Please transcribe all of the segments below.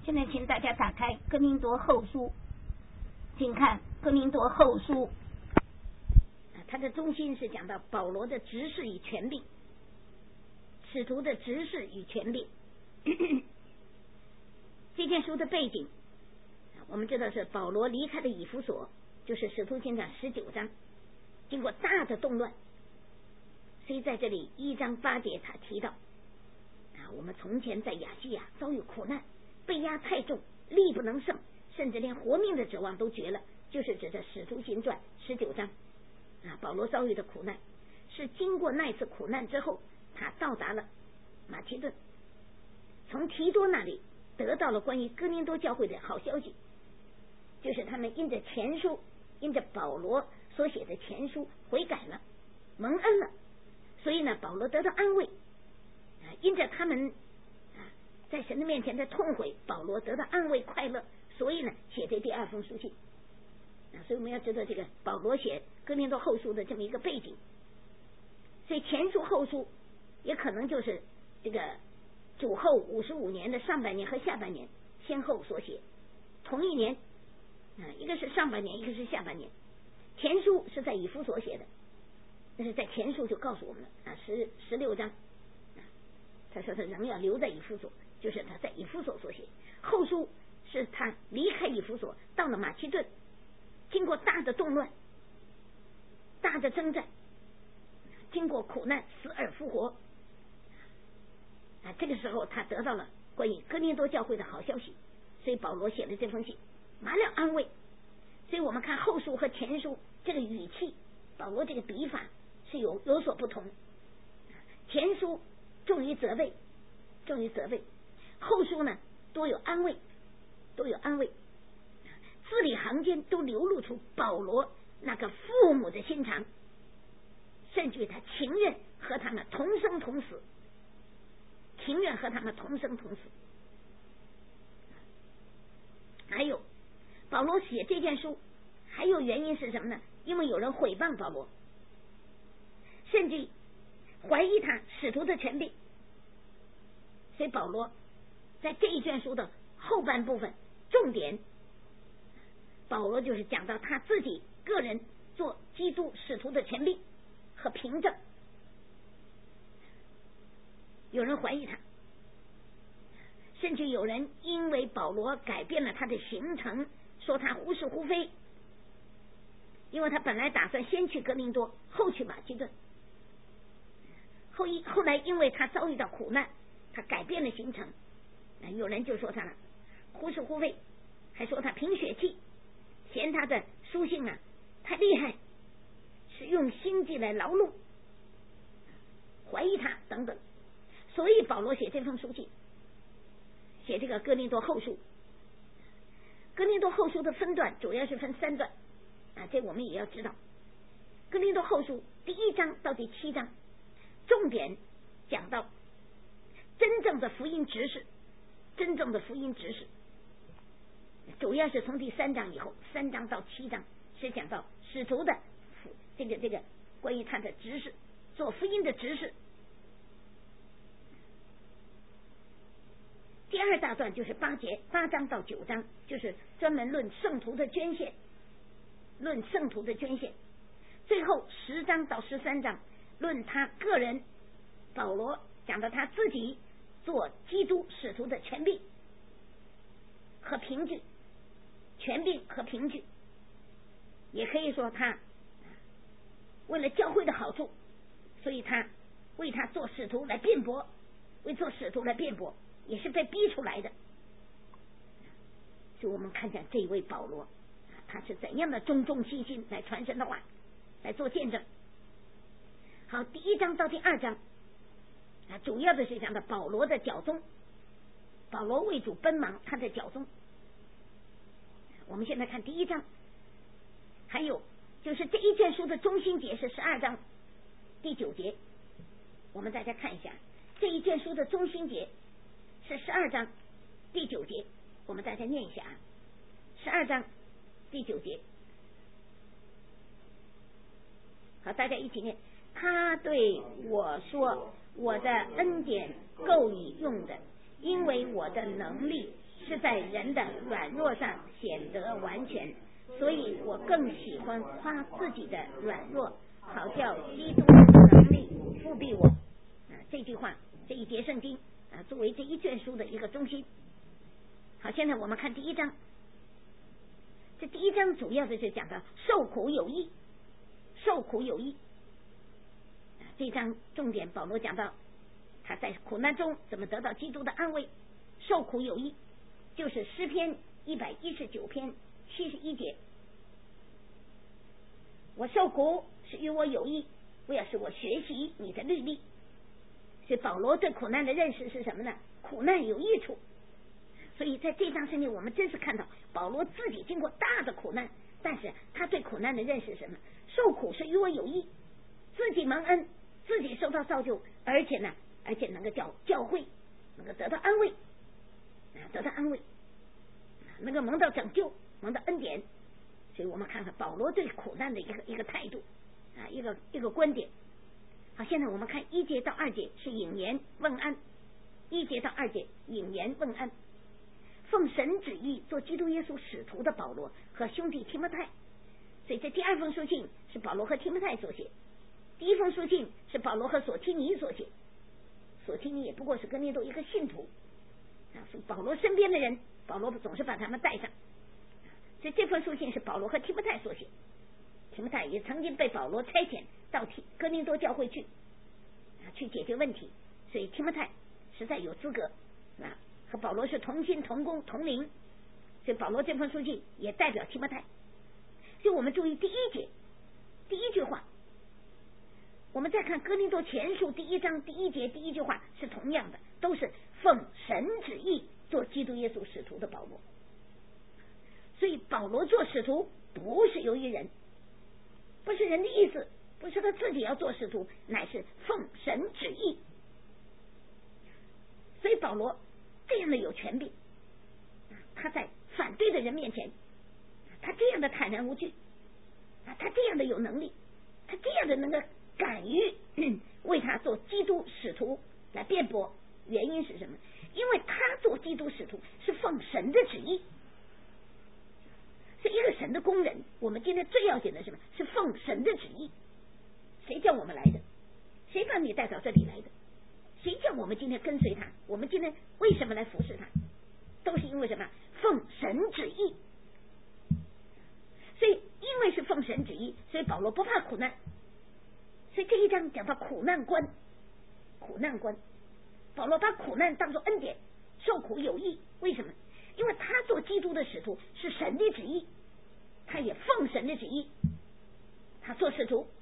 现在请大家打开哥林多后书，请看哥林多后书，它的中心是讲到保罗的执事与权柄，使徒的执事与权柄。这件书的背景我们知道是保罗离开的以弗所，就是使徒行传19章，经过大的动乱，所以在这里1章8节他提到我们从前在亚细亚遭遇苦难，被压太重，力不能胜，甚至连活命的指望都绝了，就是指着使徒行传19章保罗遭遇的苦难，是经过那次苦难之后，他到达了马其顿，从提多那里得到了关于哥林多教会的好消息，就是他们因着前书，因着保罗所写的前书悔改了，蒙恩了，所以呢保罗得到安慰，因着他们在神的面前的痛悔，保罗得到安慰快乐，所以呢写这第2封书信所以我们要知道这个保罗写哥林多后书的这么一个背景，所以前书后书也可能就是这个主后55年的上半年和下半年先后所写，同一年一个是上半年，一个是下半年。前书是在以弗所写的，但是在前书就告诉我们了16章他说他仍要留在以弗所，就是他在以弗所所写。后书是他离开以弗所到了马其顿，经过大的动乱，大的征战，经过苦难，死而复活这个时候他得到了关于哥林多教会的好消息，所以保罗写了这封信，满了安慰。所以我们看后书和前书这个语气，保罗这个笔法是有所不同。前书重于责备，后书呢多有安慰，字里行间都流露出保罗那个父母的心肠，甚至于他情愿和他们同生同死，还有保罗写这件书还有原因是什么呢？因为有人毁谤保罗，甚至怀疑他使徒的权柄，所以保罗在这一卷书的后半部分重点，保罗就是讲到他自己个人做基督使徒的权柄和凭证。有人怀疑他，甚至有人因为保罗改变了他的行程，说他忽是忽非，因为他本来打算先去哥林多，后去马其顿，后来因为他遭遇到苦难，他改变了行程，有人就说他了忽是忽非，还说他凭血气，嫌他的书信太厉害，是用心计来劳碌，怀疑他等等。所以保罗写这封书信，写这个哥林多后书。哥林多后书的分段主要是分3段这我们也要知道。哥林多后书第1章到第7章重点讲到真正的福音执事，主要是从第3章以后，3章到7章是讲到使徒的这个关于他的执事，做福音的执事。第2大段就是8章到9章，就是专门论圣徒的捐献，最后10章到13章论他个人，保罗讲到他自己做基督使徒的权柄和凭据，也可以说他为了教会的好处，所以他为他做使徒来辩驳，也是被逼出来的。所以我们看见这位保罗他是怎样的忠心心来传神的话，来做见证。好，第1章到第2章主要的是讲到保罗的脚踪，保罗为主奔忙，他的脚踪。我们现在看第1章，还有就是这一卷书的中心节是12章第9节，我们大家看一下，这一卷书的中心节是12章第9节，我们大家念一下12章第9节。好，大家一起念。他对我说，我的恩典够你用的，因为我的能力是在人的软弱上显得完全，所以我更喜欢夸自己的软弱，好叫基督的能力复庇我。这句话，这一节圣经作为这一卷书的一个中心。好，现在我们看第一章。这第一章主要的是讲到受苦有益，受苦有益。这一章重点保罗讲到他在苦难中怎么得到基督的安慰，受苦有益，就是诗篇119篇71节。我受苦是与我有益，为要使我学习你的律例。所以保罗对苦难的认识是什么呢？苦难有益处。所以在这章圣经我们真是看到保罗自己经过大的苦难，但是他对苦难的认识是什么？受苦是与我有益，自己蒙恩，自己受到造就，而且能够教会能够得到安慰，得到安慰，能够蒙到拯救，蒙到恩典。所以我们看看保罗对苦难的一个态度一个观点。好，现在我们看1节到2节是引言问安。1节到2节引言问安。奉神旨意做基督耶稣使徒的保罗和兄弟提摩太。所以这第2封书信是保罗和提摩太所写，第1封书信是保罗和索提尼所写。索提尼也不过是哥林多一个信徒是保罗身边的人，保罗总是把他们带上。所以这封书信是保罗和提摩太所写，提摩太也曾经被保罗差遣到哥林多教会去解决问题，所以提摩太实在有资格和保罗是同心同工同灵。所以保罗这封书信也代表提摩太。所以我们注意第1节第1句话，我们再看哥林多前书第1章第1节第1句话是同样的，都是奉神旨意做基督耶稣使徒的保罗。所以保罗做使徒不是由于人，不是人的意思，不是他自己要做使徒，乃是奉神旨意。所以保罗这样的有权柄，他在反对的人面前，他这样的坦然无惧，他这样的有能力，他这样的能够敢于为他做基督使徒来辩驳。原因是什么？因为他做基督使徒是奉神的旨意。是一个神的工人，我们今天最要紧的是什么？是奉神的旨意。谁叫我们来的？谁把你带到这里来的？谁叫我们今天跟随他？我们今天为什么来服侍他？都是因为什么？奉神旨意。所以因为是奉神旨意，所以保罗不怕苦难。所以这一章讲到苦难观，苦难观，保罗把苦难当作恩典，受苦有益。为什么？因为他做基督的使徒是神的旨意，他也奉神的旨意。他做使徒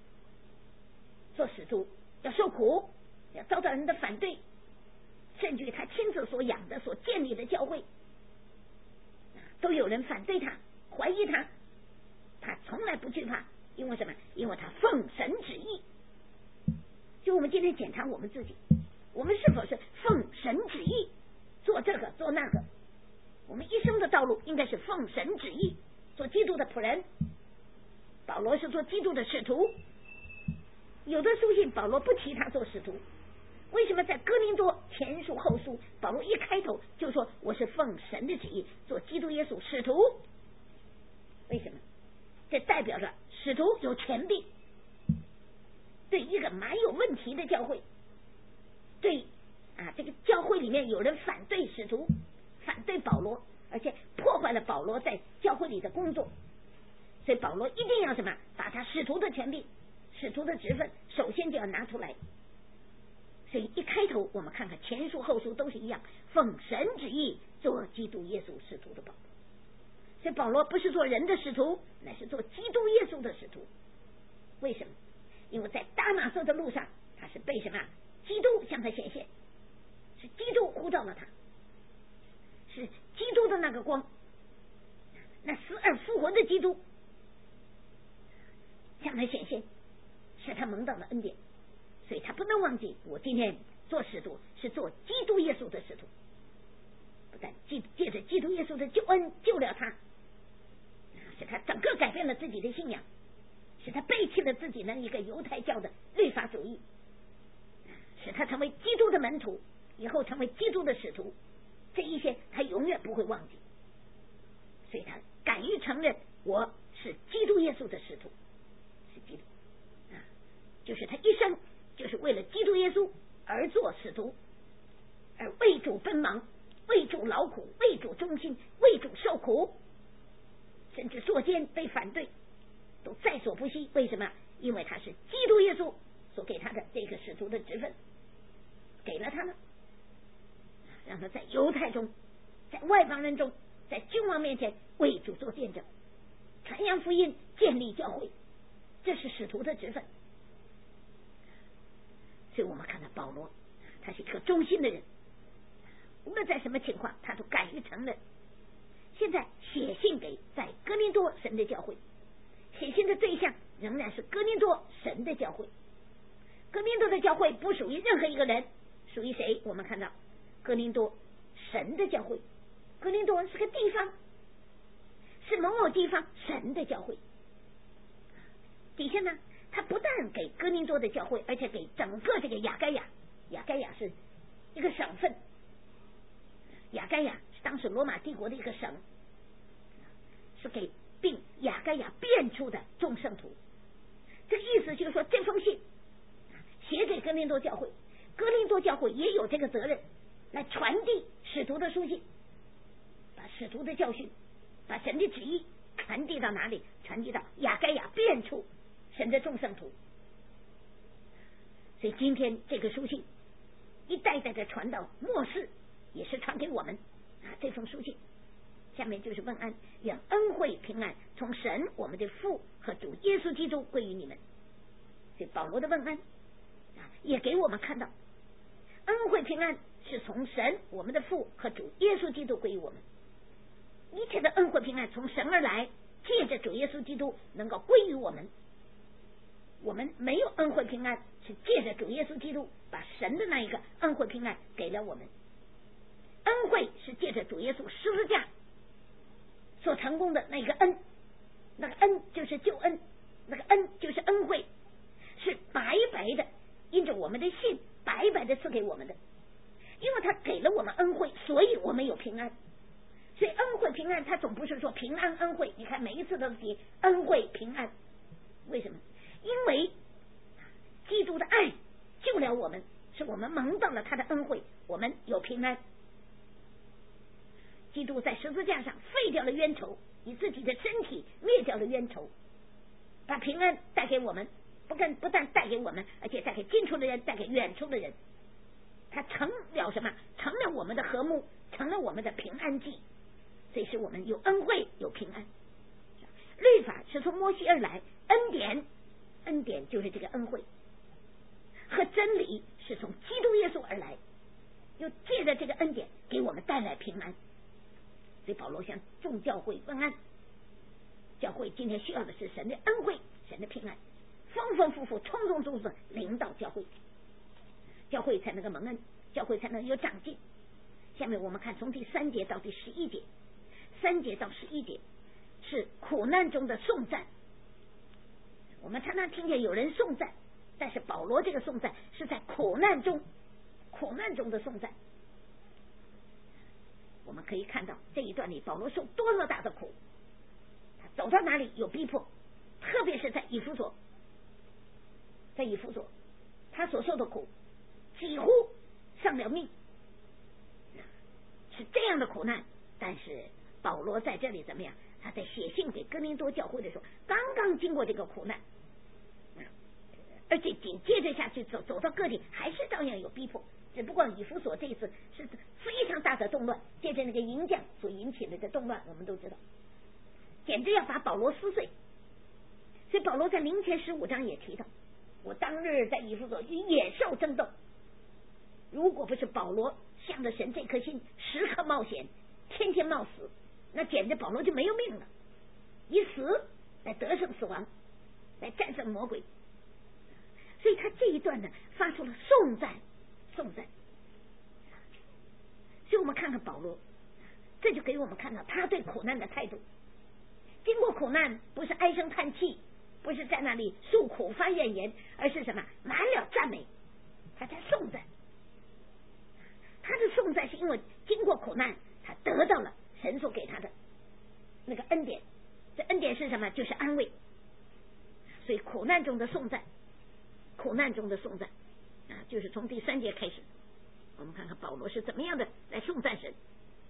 要受苦，要遭到人的反对，甚至于他亲自所养的所建立的教会都有人反对他，怀疑他，他从来不惧怕。因为什么？因为他奉神旨意。就我们今天检查我们自己，我们是否是奉神旨意做这个做那个？我们一生的道路应该是奉神旨意做基督的仆人。保罗是做基督的使徒，有的书信保罗不提他做使徒。为什么在哥林多前书后书保罗一开头就说我是奉神的旨意做基督耶稣使徒？为什么？这代表着使徒有权柄，对一个蛮有问题的教会，对这个教会里面有人反对使徒，反对保罗，而且破坏了保罗在教会里的工作。所以保罗一定要什么？把他使徒的权柄、使徒的职分首先就要拿出来。所以一开头我们看看前书后书都是一样，奉神旨意做基督耶稣使徒的保罗。所以保罗不是做人的使徒，乃是做基督耶稣的使徒。为什么？因为在大马色的路上，他是被什么？基督向他显现，是基督呼召了他，是基督的那个光，那死而复活的基督向他显现，使他蒙到了恩典。所以他不能忘记，我今天做使徒是做基督耶稣的使徒，不但借着基督耶稣的救恩救了他，使他整个改变了自己的信仰，使他背弃了自己的一个犹太教的律法主义，使他成为基督的门徒，以后成为基督的使徒。 这一些他永远不会忘记，所以他敢于承认我是基督耶稣的使徒，是基督就是他一生就是为了基督耶稣而做使徒，而为主奔忙，为主劳苦，为主忠心，为主受苦，甚至作奸被反对都在所不惜。为什么？因为他是基督耶稣所给他的这个使徒的职分，给了他了，让他在犹太中，在外邦人中，在君王面前为主做见证，传扬福音，建立教会，这是使徒的职分。所以我们看到保罗，他是一个忠心的人，无论在什么情况他都敢于承认。现在写信给在哥林多神的教会，写信的对象仍然是哥林多神的教会。哥林多的教会不属于任何一个人，属于谁？我们看到哥林多神的教会，哥林多是个地方，是某某地方神的教会。底下呢，他不但给哥林多的教会，而且给整个这个亚该亚。亚该亚是一个省份，亚该亚是当时罗马帝国的一个省，是给并亚该亚变出的众圣徒。这个意思就是说，这封信写给哥林多教会，哥林多教会也有这个责任来传递使徒的书信，把使徒的教训，把神的旨意传递到哪里？传递到亚该亚变出神的众圣徒。所以今天这个书信一代代的传到末世，也是传给我们这封书信下面就是问安，愿恩惠平安从神我们的父和主耶稣基督归于你们。所以保罗的问安也给我们看到，恩惠平安是从神我们的父和主耶稣基督归于我们，一切的恩惠平安从神而来，借着主耶稣基督能够归于我们。我们没有恩惠平安，是借着主耶稣基督把神的那一个恩惠平安给了我们。恩惠是借着主耶稣十字架所成功的那个恩，那个恩就是救恩，那个恩就是恩惠，是白白的因着我们的信白白的赐给我们的。因为他给了我们恩惠，所以我们有平安。所以恩惠平安他总不是说平安恩惠，你看每一次都提恩惠平安，为什么？因为基督的爱救了我们，是我们蒙到了他的恩惠，我们有平安。基督在十字架上废掉了冤仇，以自己的身体灭掉了冤仇，把平安带给我们，不但带给我们，而且带给近处的人，带给远处的人。他成了什么？成了我们的和睦，成了我们的平安祭，所以使我们有恩惠有平安。律法是从摩西而来，恩典就是这个恩惠，和真理是从基督耶稣而来，又借着这个恩典给我们带来平安。所以保罗向众教会问安，教会今天需要的是神的恩惠，神的平安，丰丰富富充充足足的领导教会，教会才能够蒙恩，教会才能有长进。下面我们看从第3节到第11节，3节到11节是苦难中的颂赞。我们常常听见有人颂赞，但是保罗这个颂赞是在苦难中的颂赞。我们可以看到这一段里保罗受多么大的苦，他走到哪里有逼迫，特别是在以弗所，他所受的苦几乎丧了命，是这样的苦难。但是保罗在这里怎么样？他在写信给哥林多教会的时候，刚刚经过这个苦难，而且紧接着下去走到各地还是照样有逼迫，只不过以弗所这一次是非常大的动乱，借着那个银匠所引起的这动乱，我们都知道简直要把保罗撕碎。所以保罗在林前15章也提到，我当日在以弗所与野兽争斗，如果不是保罗向着神这颗心时刻冒险，天天冒死，那简直保罗就没有命了，以死来得胜死亡，来战胜魔鬼。所以他这一段呢发出了颂赞。所以我们看看保罗，这就给我们看到他对苦难的态度。经过苦难不是唉声叹气，不是在那里诉苦发怨言，而是什么？满了赞美，他在颂赞。他的颂赞是因为经过苦难，他得到了神所给他的那个恩典。这恩典是什么？就是安慰。所以苦难中的颂赞，苦难中的颂赞就是从第3节开始，我们看看保罗是怎么样的来颂赞神。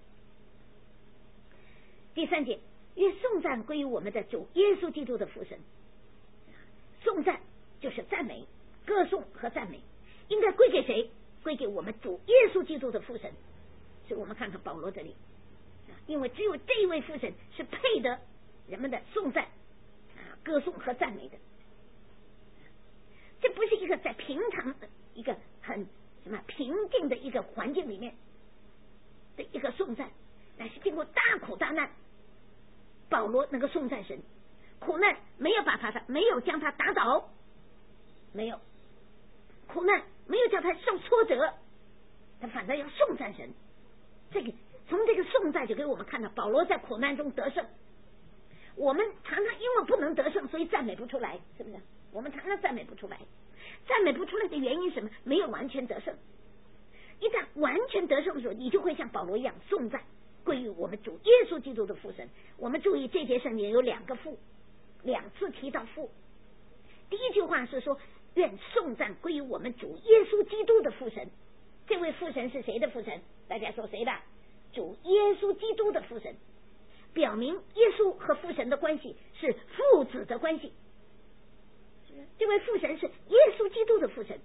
第3节，愿颂赞归于我们的主耶稣基督的父神。颂赞就是赞美，歌颂和赞美应该归给谁？归给我们主耶稣基督的父神。所以我们看看保罗这里，因为只有这一位父神是配得人们的颂赞歌颂和赞美的。这不是一个在平常的一个很平静的一个环境里面的一个颂赞，乃是经过大苦大难，保罗能够颂赞神。苦难没有没有将他打倒，没有，苦难没有叫他受挫折，他反倒要颂赞神。这个从这个颂赞就给我们看到保罗在苦难中得胜。我们常常因为不能得胜，所以赞美不出来，是不是？我们常常赞美不出来，赞美不出来的原因是什么？没有完全得胜。一旦完全得胜的时候，你就会像保罗一样颂赞归于我们主耶稣基督的父神。我们注意这节圣经有2个父，2次提到父。第一句话是说愿颂赞归于我们主耶稣基督的父神。这位父神是谁的父神？大家说谁的？主耶稣基督的父神，表明耶稣和父神的关系是父子的关系。这位父神是耶稣基督的父神，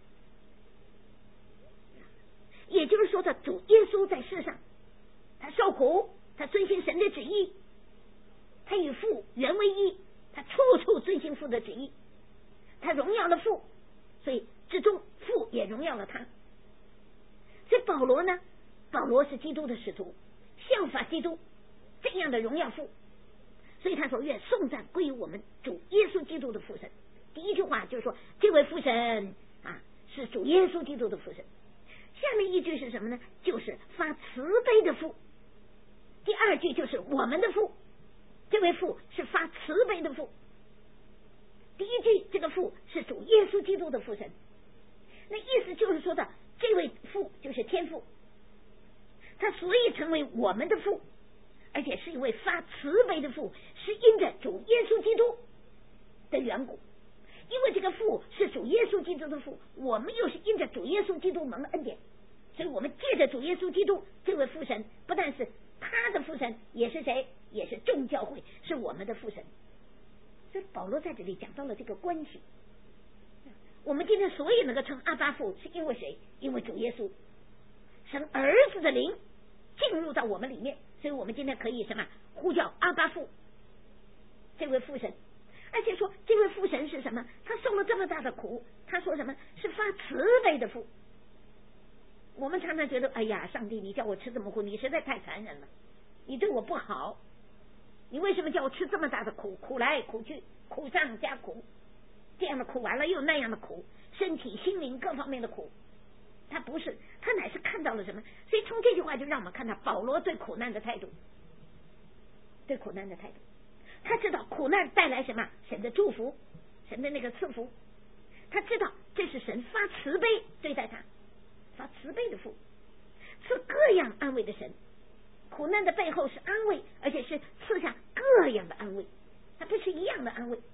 也就是说，主耶稣在世上，他受苦，他遵行神的旨意，他与父原为一，他处处遵行父的旨意，他荣耀了父，所以至终父也荣耀了他。所以保罗呢，保罗是基督的使徒，效法基督这样的荣耀父，所以他说愿颂赞归于我们主耶稣基督的父神。第一句话就是说这位父神是主耶稣基督的父神。下面一句是什么呢？就是发慈悲的父。第2句就是我们的父，这位父是发慈悲的父。第一句这个父是主耶稣基督的父神，那意思就是说的这位父就是天父，他所以成为我们的父，而且是一位发慈悲的父，是因着主耶稣基督的缘故。因为这个父是主耶稣基督的父，我们又是因着主耶稣基督蒙了恩典，所以我们借着主耶稣基督这位父神，不但是他的父神，也是谁？也是众教会，是我们的父神。所以保罗在这里讲到了这个关系。我们今天所以能够称阿爸父，是因为谁？因为主耶稣神儿子的灵进入到我们里面，所以我们今天可以什么呼叫阿爸父，这位父神。而且说这位父神是什么？他受了这么大的苦，他说什么？是发慈悲的父。我们常常觉得，哎呀，上帝，你叫我吃这么苦，你实在太残忍了，你对我不好，你为什么叫我吃这么大的苦？苦来苦去，苦上加苦，这样的苦完了又那样的苦，身体心灵各方面的苦。他不是，他乃是看到了什么？所以从这句话就让我们看到保罗对苦难的态度，对苦难的态度。他知道苦难带来什么？神的祝福，神的那个赐福。他知道这是神发慈悲对待他，发慈悲的父，赐各样安慰的神。苦难的背后是安慰，而且是赐下各样的安慰，它不是一样的安慰。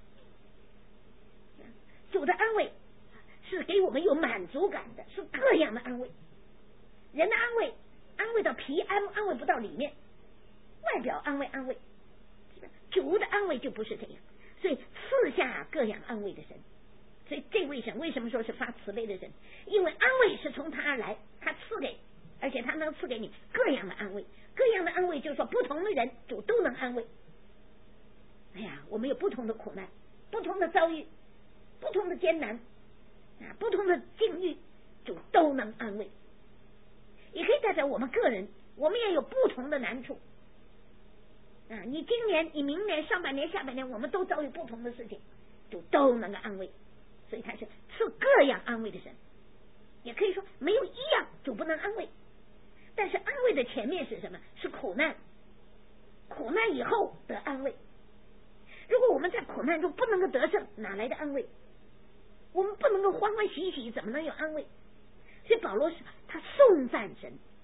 主的安慰是给我们有满足感的，是各样的安慰。人的安慰，安慰到皮，安慰不到里面，外表安慰，主的安慰就不是这样，所以赐下各样安慰的神。所以这位神为什么说是发慈悲的神？因为安慰是从他而来，他赐给，而且他能赐给你各样的安慰。各样的安慰就是说不同的人主都能安慰。哎呀，我们有不同的苦难，不同的遭遇，不同的艰难不同的境遇，主都能安慰。也可以代表我们个人，我们也有不同的难处你今年、你明年、上半年、下半年，我们都遭遇不同的事情，主都能够安慰。所以他是赐各样安慰的神。也可以说没有一样主不能安慰，但是安慰的前面是什么？是苦难，苦难以后得安慰。如果我们在苦难中不能够得胜，哪来的安慰？我们不能够欢欢喜喜，怎么能有安慰？所以保罗是他颂赞神，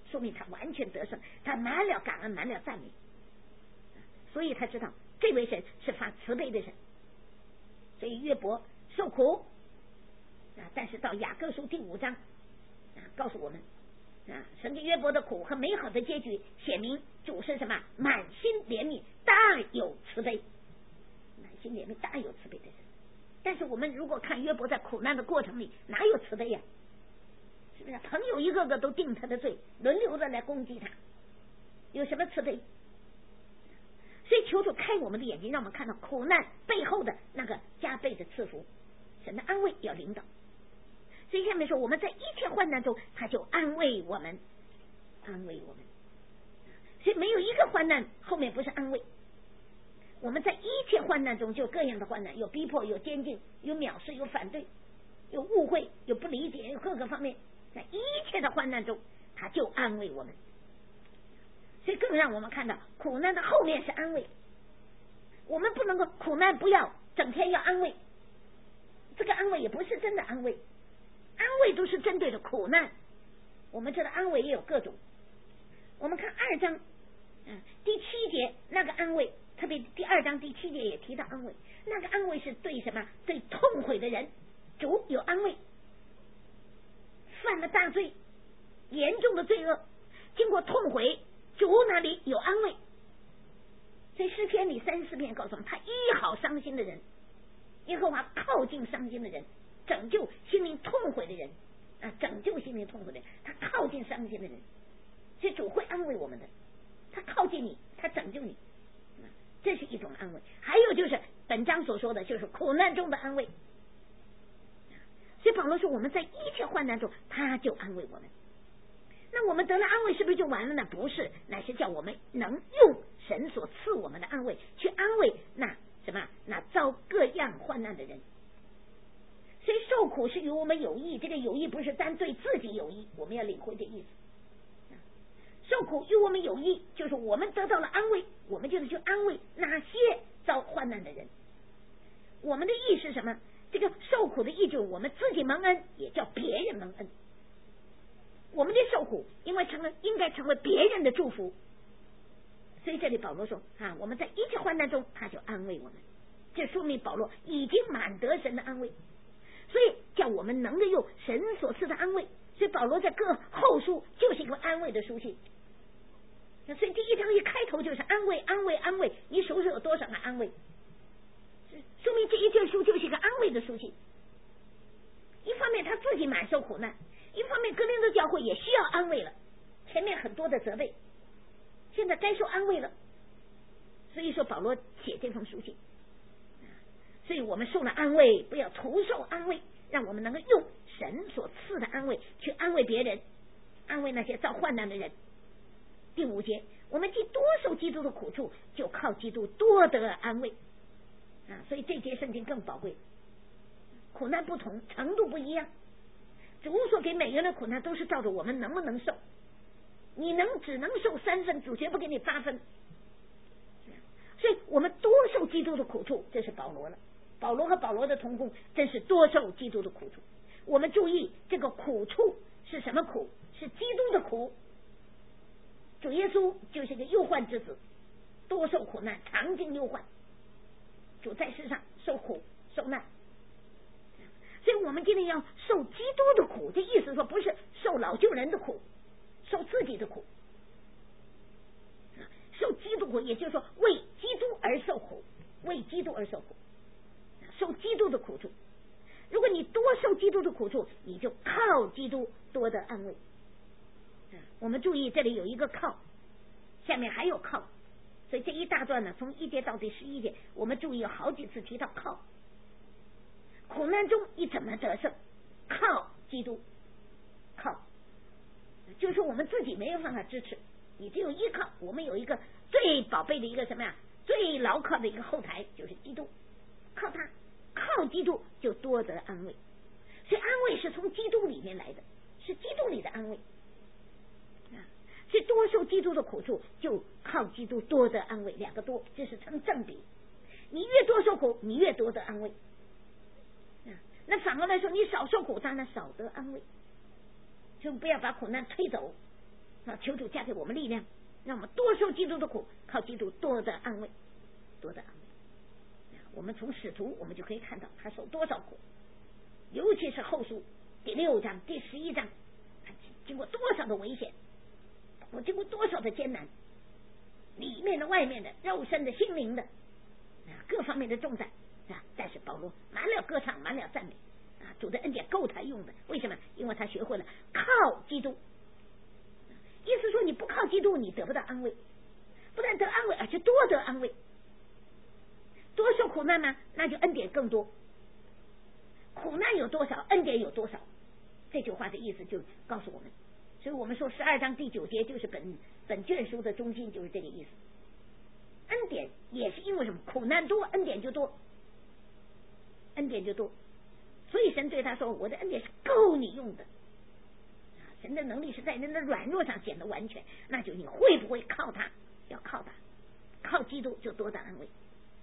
说明他完全得胜，他满了感恩，满了赞美，所以他知道这位神是发慈悲的神。所以约伯受苦但是到雅各书第5章告诉我们神给约伯的苦和美好的结局写明主是什么？满心怜悯，大有慈悲，满心怜悯，大有慈悲的神。但是我们如果看约伯在苦难的过程里，哪有慈悲呀？是不是朋友一个个都定他的罪，轮流的来攻击他，有什么慈悲？所以求主开我们的眼睛，让我们看到苦难背后的那个加倍的赐福，神的安慰要领导。所以下面说，我们在一切患难中，他就安慰我们，安慰我们。所以没有一个患难后面不是安慰。我们在一切患难中，就各样的患难，有逼迫，有监禁，有藐视，有反对，有误会，有不理解，有各个方面，在一切的患难中，他就安慰我们。所以更让我们看到苦难的后面是安慰。我们不能够苦难不要整天要安慰，这个安慰也不是真的安慰，安慰都是针对的苦难。我们知道安慰也有各种，我们看2章第7节那个安慰，特别第2章第7节也提到安慰，那个安慰是对什么？对痛悔的人，主有安慰。犯了大罪，严重的罪恶，经过痛悔，主那里有安慰。所以诗篇里34篇告诉我们，他医好伤心的人，耶和华靠近伤心的人，拯救心灵痛悔的人拯救心灵痛悔的人，他靠近伤心的人。所以主会安慰我们的，他靠近你，他拯救你，这是一种安慰。还有就是本章所说的，就是苦难中的安慰。所以保罗说，我们在一切患难中，他就安慰我们。那我们得了安慰是不是就完了呢？不是，乃是叫我们能用神所赐我们的安慰去安慰那遭各样患难的人。所以受苦是与我们有益，这个有益不是单对自己有益，我们要领会这意思。受苦与我们有益，就是我们得到了安慰，我们就是去安慰那些遭患难的人。我们的意是什么？这个受苦的意就是我们自己蒙恩，也叫别人蒙恩。我们的受苦应该成为别人的祝福。所以这里保罗说我们在一切患难中，他就安慰我们。这说明保罗已经满得神的安慰，所以叫我们能够用神所赐的安慰。所以保罗在各后书就是一个安慰的书信。所以第1章一开头就是安慰，安慰，安慰。你手上有多少个安慰？说明这一卷书就是一个安慰的书信。一方面他自己满受苦难，一方面哥林多教会也需要安慰了。前面很多的责备，现在该受安慰了。所以说保罗写这封书信，所以我们受了安慰，不要徒受安慰，让我们能够用神所赐的安慰去安慰别人，安慰那些遭患难的人。第5节，我们既多受基督的苦处，就靠基督多得安慰所以这节圣经更宝贵。苦难不同，程度不一样，主所给每个人的苦难都是照着我们能不能受。你只能受3分，主绝不给你8分。所以我们多受基督的苦处，这是保罗了。保罗和保罗的同工真是多受基督的苦处。我们注意这个苦处是什么苦？是基督的苦。主耶稣就是个忧患之子，多受苦难，常经忧患。主在世上受苦受难，所以我们今天要受基督的苦，这意思说不是受老旧人的苦，受自己的苦。受基督苦，也就是说为基督而受苦，为基督而受苦，受基督的苦处。如果你多受基督的苦处，你就靠基督多得安慰。我们注意这里有一个靠，下面还有靠，所以这一大段呢，从1节到第11节，我们注意有好几次提到靠。苦难中你怎么得胜？靠基督，靠，就是说我们自己没有办法支持，你只有依靠。我们有一个最宝贝的一个什么呀？最牢靠的一个后台，就是基督。靠他，靠基督就多得安慰。所以安慰是从基督里面来的，是基督里的安慰。所以多受基督的苦处，就靠基督多得安慰。2个多，这是成正比。你越多受苦，你越多得安慰。那反过来说，你少受苦，当然少得安慰。就不要把苦难推走， 求主加给我们力量，让我们多受基督的苦，靠基督多的安慰，多的安慰。我们从使徒我们就可以看到他受多少苦，尤其是后书第6章第11章，经过多少的危险，我经过多少的艰难，里面的外面的肉身的心灵的各方面的重担但是保罗满了歌唱，满了赞美主的恩典够他用的。为什么？因为他学会了靠基督。意思说你不靠基督你得不到安慰，不但得安慰，而且多得安慰。多受苦难吗？那就恩典更多。苦难有多少，恩典有多少。这句话的意思就告诉我们，所以我们说12章第9节就是本卷书的中心，就是这个意思。恩典也是因为什么？苦难多，恩典就多，恩典就多。所以神对他说，我的恩典是够你用的。神的能力是在人的软弱上显得完全，那就你会不会靠他？要靠他，靠基督就多的安慰。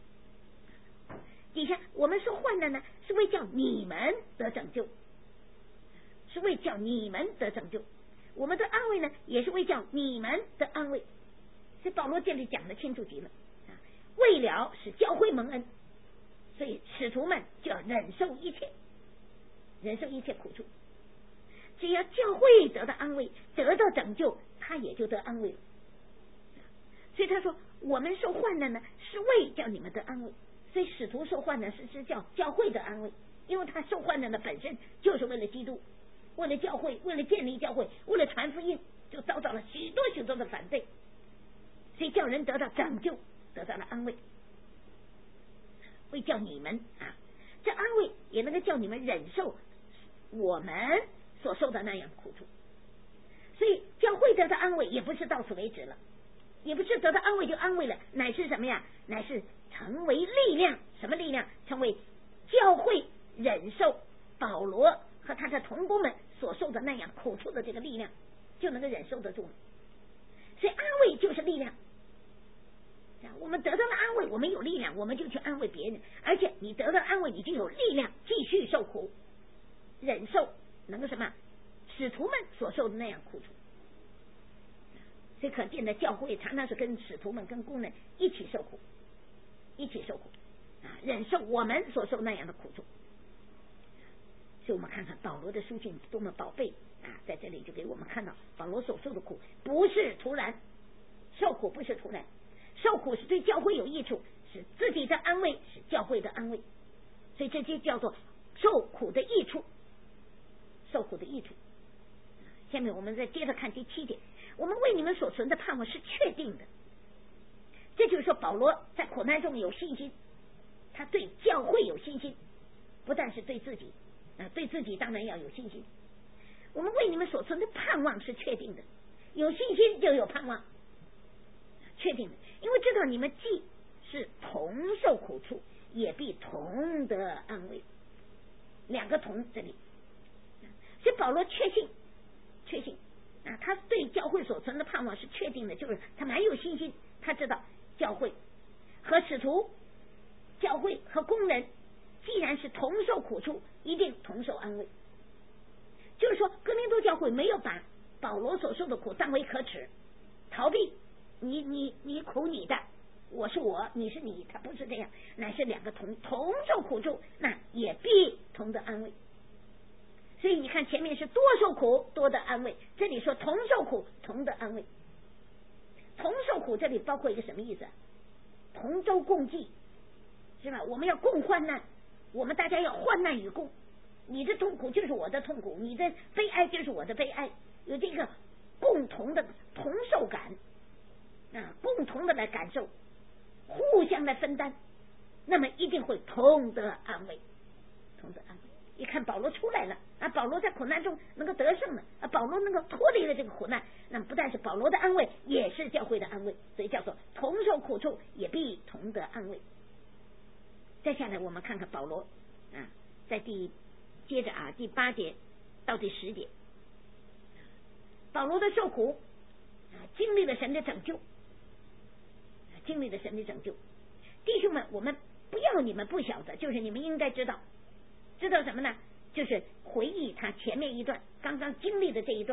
底下我们说患难呢，是为叫你们得拯救，是为叫你们得拯救。我们的安慰呢，也是为叫你们的安慰。所以保罗这里讲的清楚极了，为了使教会蒙恩，所以使徒们就要忍受一切，忍受一切苦处。只要教会得到安慰，得到拯救，他也就得安慰了。所以他说，我们受患难呢，是为叫你们得安慰。所以使徒受患难是叫教会的安慰，因为他受患难的本身就是为了基督，为了教会，为了建立教会，为了传福音，就遭到了许多许多的反对，所以叫人得到拯救，得到了安慰。会叫你们这安慰也能够叫你们忍受我们所受的那样苦处。所以教会得到安慰也不是到此为止了，也不是得到安慰就安慰了，乃是什么呀？乃是成为力量。什么力量？成为教会忍受保罗和他的同工们所受的那样苦处的这个力量，就能够忍受得住。所以安慰就是力量。我们得到了安慰，我们有力量，我们就去安慰别人，而且你得到安慰，你就有力量继续受苦，忍受能够什么？使徒们所受的那样苦处。所以可见的教会常常是跟使徒们跟工人一起受苦，一起受苦忍受我们所受那样的苦处。所以我们看看保罗的书信多么宝贝在这里就给我们看到保罗所受的苦不是突然，受苦不是突然，受苦是对教会有益处，是自己的安慰，是教会的安慰。所以这就叫做受苦的益处，受苦的益处。下面我们再接着看第7点，我们为你们所存的盼望是确定的。这就是说保罗在苦难中有信心，他对教会有信心，不但是对自己对自己当然要有信心。我们为你们所存的盼望是确定的，有信心就有盼望，确定的，因为知道你们既是同受苦处，也必同得安慰。两个同这里，所以保罗确信他对教会所存的盼望是确定的，就是他蛮有信心，他知道教会和使徒，教会和工人既然是同受苦处，一定同受安慰。就是说哥林多教会没有把保罗所受的苦当为可耻，逃避你苦你的，我是我，你是你，他不是这样，乃是两个同受苦处，那也必同得安慰。所以你看前面是多受苦多的安慰，这里说同受苦同的安慰。同受苦这里包括一个什么意思？同舟共济，是吧？我们要共患难，我们大家要患难与共，你的痛苦就是我的痛苦，你的悲哀就是我的悲哀，有这个共同的同受感共同的来感受，互相来分担，那么一定会同得安慰，同得安慰。一看保罗出来了保罗在苦难中能够得胜了保罗能够脱离了这个苦难，那么不但是保罗的安慰，也是教会的安慰，所以叫做同受苦处，也必同得安慰。再下来我们看看保罗在接着第8节到第10节，保罗的受苦经历了神的拯救，经历了神的拯救。弟兄们，我们不要你们不晓得，就是你们应该知道什么呢？就是回忆他前面一段刚刚经历的这一段，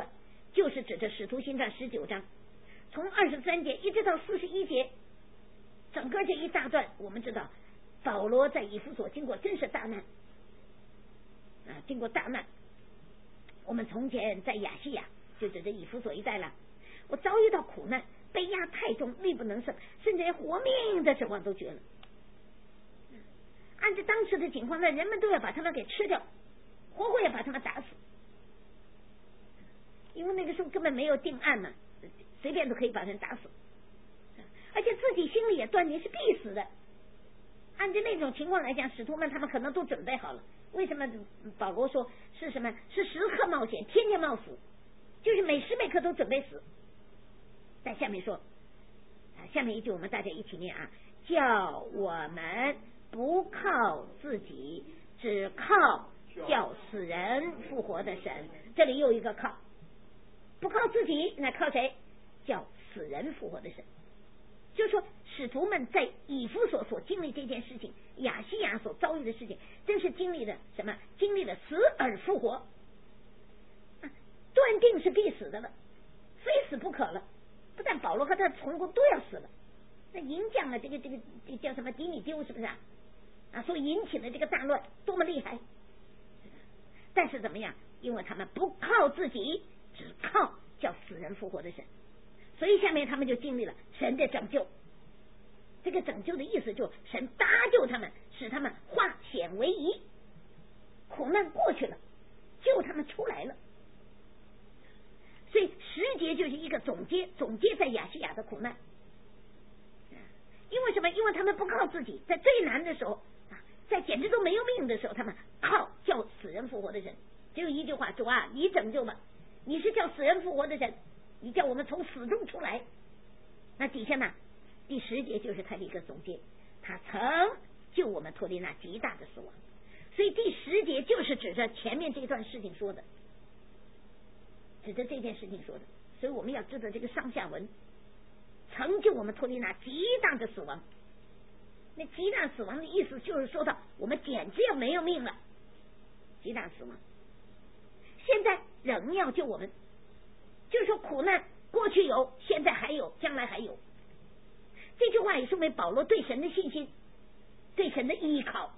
就是指着使徒行传19章，从23节一直到41节，整个这一大段，我们知道保罗在以弗所经过真是大难经过大难。我们从前在亚细亚，就指着以弗所一带了，我遭遇到苦难，被压太重，力不能胜，甚至连活命的指望都绝了。按照当时的情况呢，人们都要把他们给吃掉，活活要把他们打死，因为那个时候根本没有定案嘛，随便都可以把人打死，而且自己心里也断定是必死的。按照那种情况来讲，使徒们他们可能都准备好了。为什么保罗说是什么？是时刻冒险，天天冒死，就是每时每刻都准备死。在下面说，下面一句我们大家一起念啊，叫我们不靠自己，只靠叫死人复活的神。这里又一个靠，不靠自己，那靠谁？叫死人复活的神。就是说使徒们在以弗所所经历这件事情，亚细亚所遭遇的事情，真是经历了什么？经历了死而复活，断定是必死的了，非死不可了。不但保罗和他的同工都要死了，那银匠这个叫什么迪米丢，是不是所引起的这个大乱多么厉害。但是怎么样？因为他们不靠自己，只靠叫死人复活的神，所以下面他们就经历了神的拯救。这个拯救的意思就是神搭救他们，使他们化险为夷，苦难过去了，救他们出来了。所以10节就是一个总结在亚细亚的苦难。因为什么？因为他们不靠自己，在最难的时候在简直都没有命的时候，他们靠叫死人复活的神。只有一句话，主啊，你拯救吧，你是叫死人复活的神，你叫我们从死中出来。那底下呢，第10节就是他的一个总结，他曾救我们脱离那极大的死亡。所以第10节就是指着前面这段事情说的，指着这件事情说的。所以我们要知道这个上下文，曾救我们脱离那极大的死亡。那极大死亡的意思就是说到我们简直要没有命了，极大死亡。现在仍要救我们，就是说苦难过去有，现在还有，将来还有。这句话也说明保罗对神的信心，对神的依靠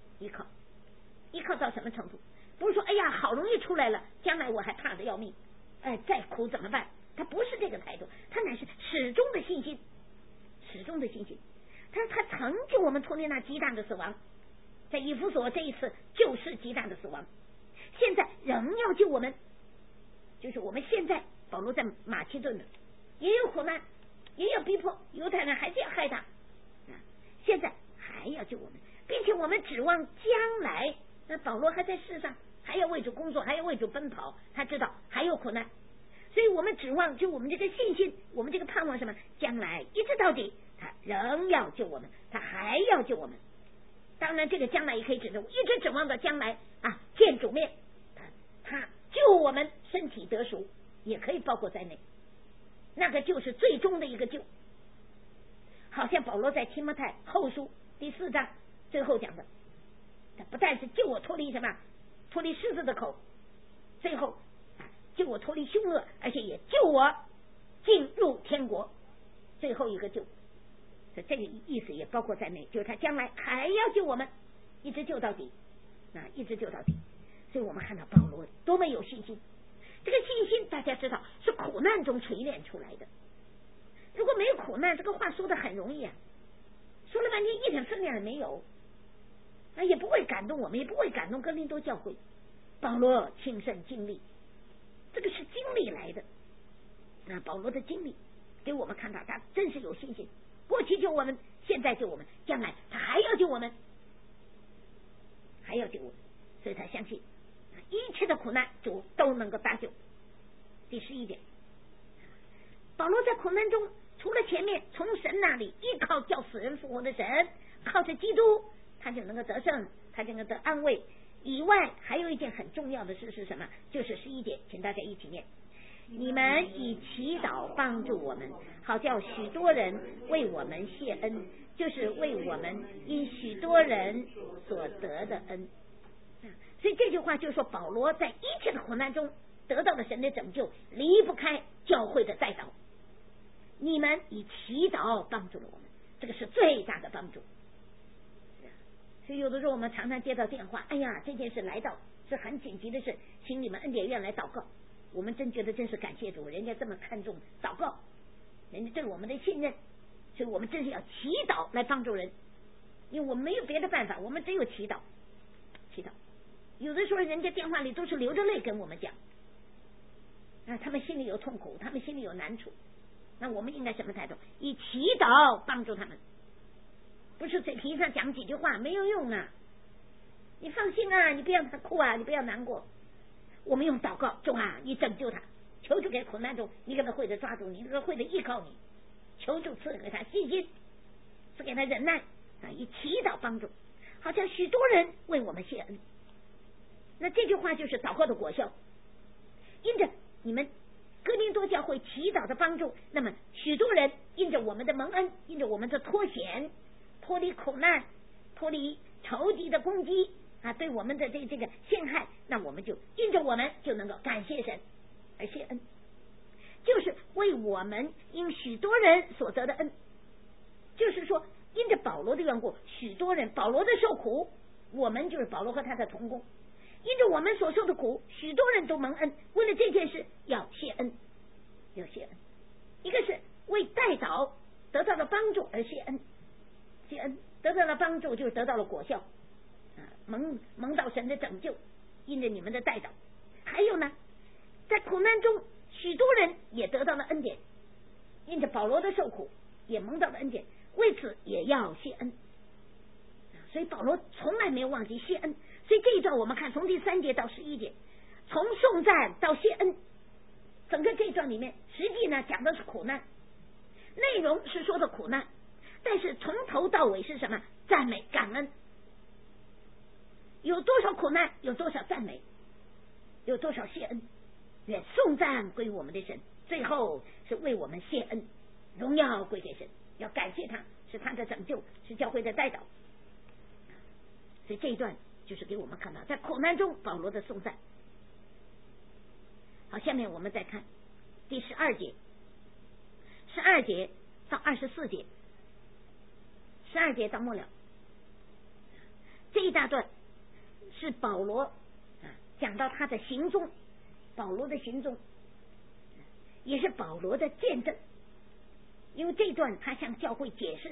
到什么程度？不是说哎呀好容易出来了，将来我还怕得要命，再苦怎么办？他不是这个态度，他乃是始终的信心，始终的信心。他曾救我们脱离那极大的死亡，在以弗所这一次就是极大的死亡，现在仍要救我们，就是我们现在保罗在马其顿的也有苦难，也有逼迫，犹太人还是要害他，现在还要救我们，并且我们指望将来。那保罗还在世上，还要为主工作，还要为主奔跑，他知道还有苦难，所以我们指望就我们这个信心，我们这个盼望什么？将来一直到底，他仍要救我们，他还要救我们。当然这个将来也可以指着一直指望到将来见主面，他救我们身体得赎，也可以包括在内，那个就是最终的一个救。好像保罗在提摩太后书第4章最后讲的，他不但是救我脱离什么，脱离狮子的口，最后救我脱离凶恶，而且也救我进入天国，最后一个救。所以这个意思也包括在内，就是他将来还要救我们，一直救到底，一直救到底。所以我们看到保罗多么有信心，这个信心大家知道是苦难中锤炼出来的。如果没有苦难，这个话说的很容易说了半天一点分量也没有，也不会感动我们，也不会感动哥林多教会。保罗亲身经历，这个是经历来的。保罗的经历给我们看到他真是有信心，过去救我们，现在救我们，将来他还要救我们，还要救我们。所以他相信一切的苦难主都能够搭救。第11点，保罗在苦难中除了前面从神那里依靠叫死人复活的神，靠着基督他就能够得胜，他就能够得安慰以外，还有一件很重要的事是什么？就是11节，请大家一起念：你们以祈祷帮助我们，好叫许多人为我们谢恩，就是为我们因许多人所得的恩。所以这句话就是说保罗在一切的苦难中得到了神的拯救，离不开教会的带导。你们以祈祷帮助了我们，这个是最大的帮助。所以有的时候我们常常接到电话，哎呀，这件事来到是很紧急的事，请你们恩典院来祷告。我们真觉得真是感谢主，人家这么看重祷告，人家对我们的信任，所以我们真是要祈祷来帮助人，因为我们没有别的办法，我们只有祈祷。祈祷，有的时候人家电话里都是流着泪跟我们讲，他们心里有痛苦，他们心里有难处，那我们应该什么态度？以祈祷帮助他们，不是嘴皮上讲几句话没有用啊！你放心啊，你不要哭啊，你不要难过。我们用祷告，主啊，你拯救他，求主给苦难中，你给他会的抓住你，给他会的依靠你，求主赐给他信心，赐给他忍耐啊！以祈祷帮助，好像许多人为我们谢恩。那这句话就是祷告的果效，因着你们哥林多教会祈祷的帮助，那么许多人因着我们的蒙恩，因着我们的脱险，脱离苦难，脱离仇敌的攻击啊，对我们的这个陷害，那我们就因着我们就能够感谢神而谢恩，就是为我们因许多人所得的恩，就是说因着保罗的缘故，许多人保罗的受苦，我们就是保罗和他的同工，因着我们所受的苦，许多人都蒙恩，为了这件事要谢恩，要谢恩。一个是为代祷得到了帮助而谢恩，谢恩得到了帮助就是得到了果效啊，蒙到神的拯救，因着你们的代祷。还有呢，在苦难中许多人也得到了恩典，因着保罗的受苦也蒙到了恩典，为此也要谢恩。所以保罗从来没有忘记谢恩。所以这一段我们看从第3节到11节，从颂赞到谢恩，整个这一段里面实际呢讲的是苦难，内容是说的苦难，但是从头到尾是什么？赞美感恩。有多少苦难，有多少赞美，有多少谢恩。愿颂赞归我们的神，最后是为我们谢恩，荣耀归给神，要感谢他，是他的拯救，是教会的代祷。所以这一段就是给我们看到在苦难中保罗的颂赞。好，下面我们再看第12节，12节到24节，12节到末了，这一大段是保罗讲到他的行踪，保罗的行踪也是保罗的见证，因为这一段他向教会解释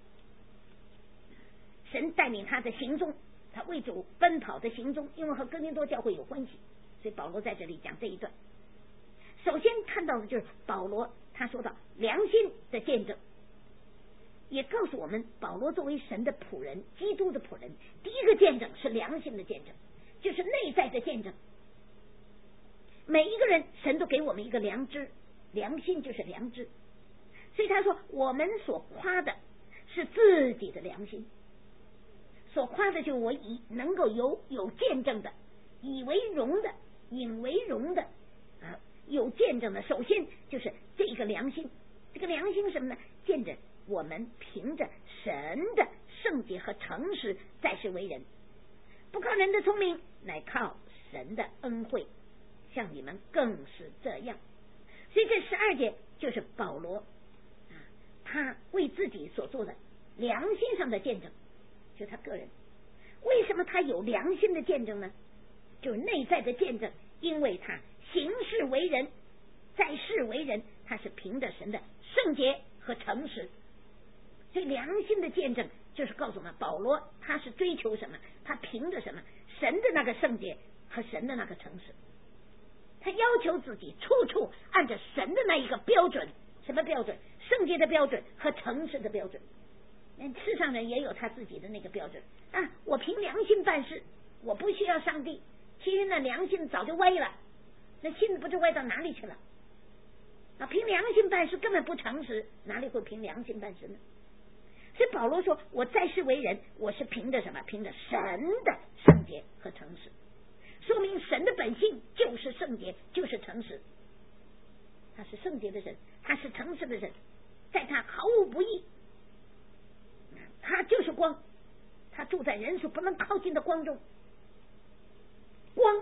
神带领他的行踪，他为主奔跑的行踪，因为和哥林多教会有关系，所以保罗在这里讲这一段。首先看到的就是保罗他说到良心的见证，也告诉我们保罗作为神的仆人，基督的仆人，第一个见证是良心的见证，就是内在的见证。每一个人神都给我们一个良知，良心就是良知，所以他说我们所夸的是自己的良心，所夸的就是我能够有见证的，以为荣的，引为荣的有见证的。首先就是这个良心，这个良心什么呢？见着我们凭着神的圣洁和诚实在世为人，不靠人的聪明，乃靠神的恩惠，像你们更是这样。所以这12节就是保罗他为自己所做的良心上的见证，就他个人。为什么他有良心的见证呢？就是内在的见证，因为他行事为人，在世为人，他是凭着神的圣洁和诚实。所以良心的见证就是告诉我们，保罗他是追求什么？他凭着什么？神的那个圣洁和神的那个诚实。他要求自己处处按着神的那一个标准，什么标准？圣洁的标准和诚实的标准。世上人也有他自己的那个标准我凭良心办事，我不需要上帝。其实呢，良心早就歪了，那心不知歪到哪里去了凭良心办事根本不诚实，哪里会凭良心办事呢？所以保罗说我在世为人，我是凭着什么？凭着神的圣洁和诚实，说明神的本性就是圣洁，就是诚实。他是圣洁的人，他是诚实的人，在他毫无不义，他就是光，他住在人所不能靠近的光中，光就是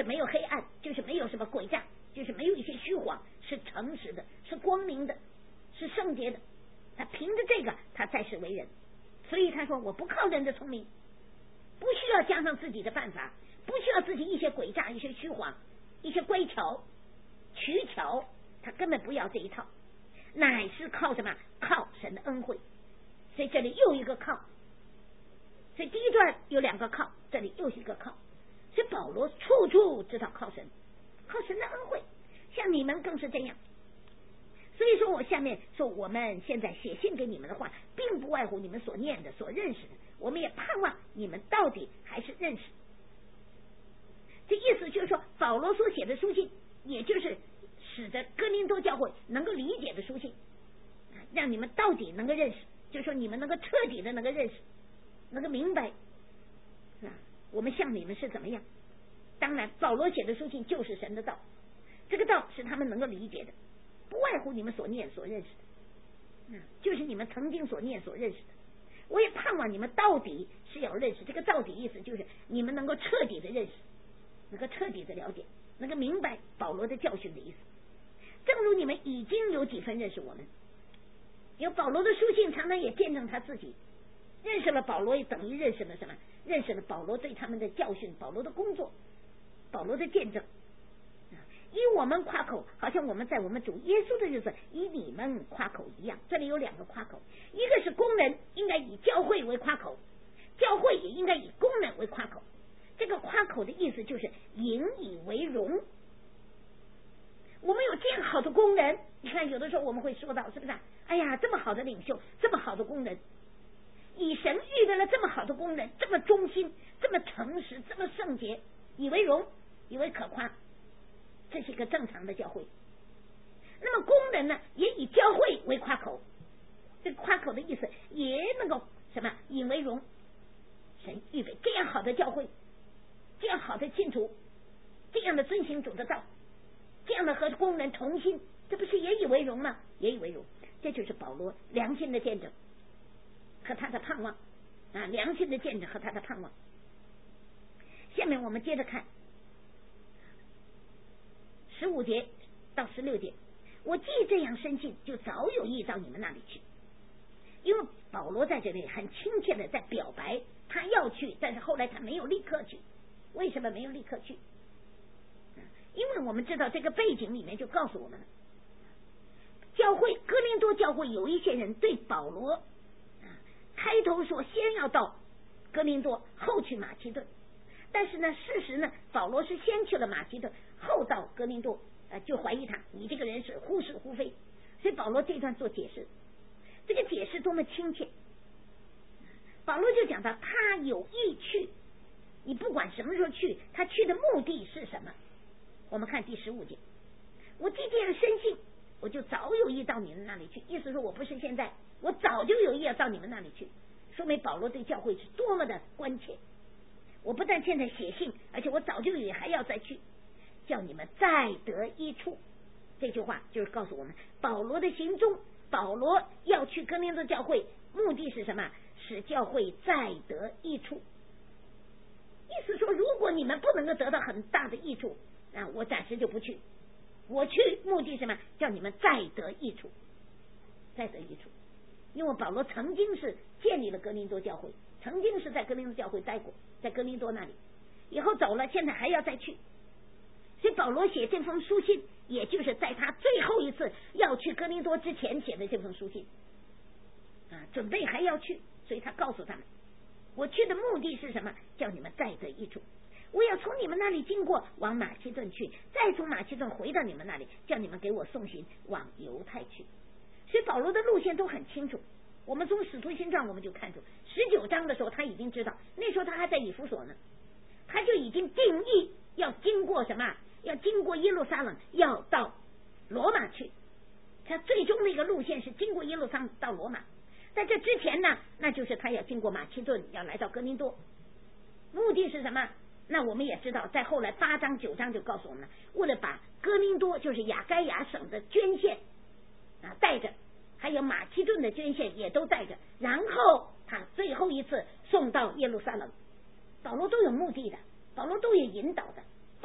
没有黑暗，就是没有什么诡诈，就是没有一些虚谎，是诚实的，是光明的，是圣洁的。他凭着这个他在世为人，所以他说我不靠人的聪明，不需要加上自己的办法，不需要自己一些诡诈，一些虚谎，一些乖巧取巧，他根本不要这一套，乃是靠什么？靠神的恩惠。所以这里又一个靠，所以第一段有两个靠，这里又是一个靠。所以保罗处处知道靠神，靠神的恩惠，像你们更是这样。所以说我下面说我们现在写信给你们的话，并不外乎你们所念的所认识的，我们也盼望你们到底还是认识。这意思就是说保罗所写的书信，也就是使得哥林多教会能够理解的书信，让你们到底能够认识，就是说你们能够彻底的能够认识，能够明白我们像你们是怎么样。当然保罗写的书信就是神的道，这个道是他们能够理解的，不外乎你们所念所认识的，就是你们曾经所念所认识的。我也盼望你们到底是要认识，这个到底意思就是你们能够彻底的认识，能够彻底的了解，能够明白保罗的教训的意思。正如你们已经有几分认识我们，有保罗的书信常常也见证他自己认识了保罗，也等于认识了什么？认识了保罗对他们的教训，保罗的工作，保罗的见证。以我们夸口，好像我们在我们主耶稣的日子以你们夸口一样。这里有两个夸口，一个是工人应该以教会为夸口，教会也应该以工人为夸口。这个夸口的意思就是引以为荣。我们有这样好的工人，你看有的时候我们会说到，是不是？哎呀，这么好的领袖，这么好的工人，以神预备了这么好的工人，这么忠心，这么诚实，这么圣洁，以为荣，以为可夸，这是一个正常的教会。那么工人呢，也以教会为夸口，这个夸口的意思也能够什么？以为荣。神预备这样好的教会，这样好的信徒，这样的遵行主的道，这样的和工人同心，这不是也以为荣吗？也以为荣。这就是保罗良心的见证和他的盼望良心的见证和他的盼望。下面我们接着看15节到16节。我既这样深信，就早有意到你们那里去。因为保罗在这里很亲切的在表白他要去，但是后来他没有立刻去。为什么没有立刻去？因为我们知道这个背景里面就告诉我们了，教会哥林多教会有一些人对保罗开头说先要到哥林多，后去马其顿，但是呢事实呢保罗是先去了马其顿，后到哥林多，就怀疑他，你这个人是忽是忽非。所以保罗这段做解释，这个解释多么亲切。保罗就讲到他有意去，你不管什么时候去，他去的目的是什么？我们看第15节，我既这样深信，我就早有意到你们那里去。意思说我不是现在，我早就有意要到你们那里去，说明保罗对教会是多么的关切。我不但现在写信，而且我早就有意还要再去，叫你们再得益处。这句话就是告诉我们保罗的行踪，保罗要去哥林多教会，目的是什么？使教会再得益处。意思说如果你们不能够得到很大的益处，我暂时就不去。我去目的是什么？叫你们再得益处，再得益处。因为保罗曾经是建立了哥林多教会，曾经是在哥林多教会待过，在哥林多那里，以后走了，现在还要再去。所以保罗写这封书信，也就是在他最后一次要去哥林多之前写的这封书信准备还要去。所以他告诉他们，我去的目的是什么？叫你们再得益处。我要从你们那里经过，往马其顿去，再从马其顿回到你们那里，叫你们给我送行往犹太去。所以保罗的路线都很清楚。我们从使徒行传我们就看出19章的时候他已经知道，那时候他还在以弗所呢，他就已经定义要经过什么？要经过耶路撒冷，要到罗马去。他最终的一个路线是经过耶路撒冷到罗马。在这之前呢，那就是他要经过马其顿，要来到哥林多。目的是什么？那我们也知道，在后来8章9章就告诉我们了，为了把哥林多就是亚该亚省的捐献带着，还有马其顿的捐献也都带着，然后他最后一次送到耶路撒冷。保罗都有目的的，保罗都有引导的，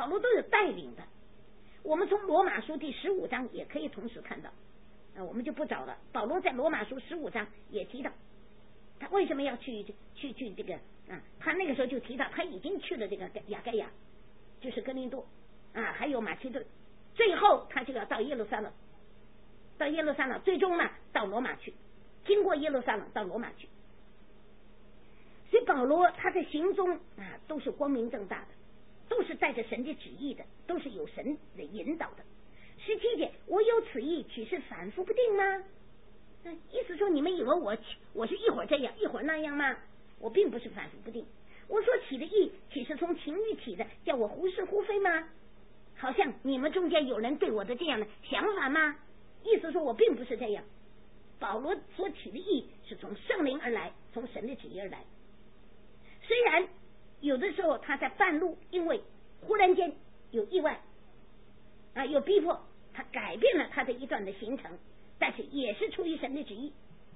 保罗都有带领的。我们从罗马书第15章也可以同时看到，我们就不找了。保罗在罗马书15章也提到，他为什么要去这个他那个时候就提到他已经去了这个亚该亚，就是哥林多还有马其顿，最后他就要到耶路撒冷，最终呢到罗马去，经过耶路撒冷到罗马去。所以保罗他的行踪都是光明正大的，都是带着神的旨意的，都是有神的引导的。17节，我有此意，岂是反复不定吗？意思说你们以为我是一会儿这样一会儿那样吗？我并不是反复不定。我所起的意，岂是从情欲起的，叫我忽是忽非吗？好像你们中间有人对我的这样的想法吗？意思说我并不是这样。保罗所起的意是从圣灵而来，从神的旨意而来。虽然有的时候他在半路因为忽然间有意外有逼迫，他改变了他的一段的行程，但是也是出于神的旨意，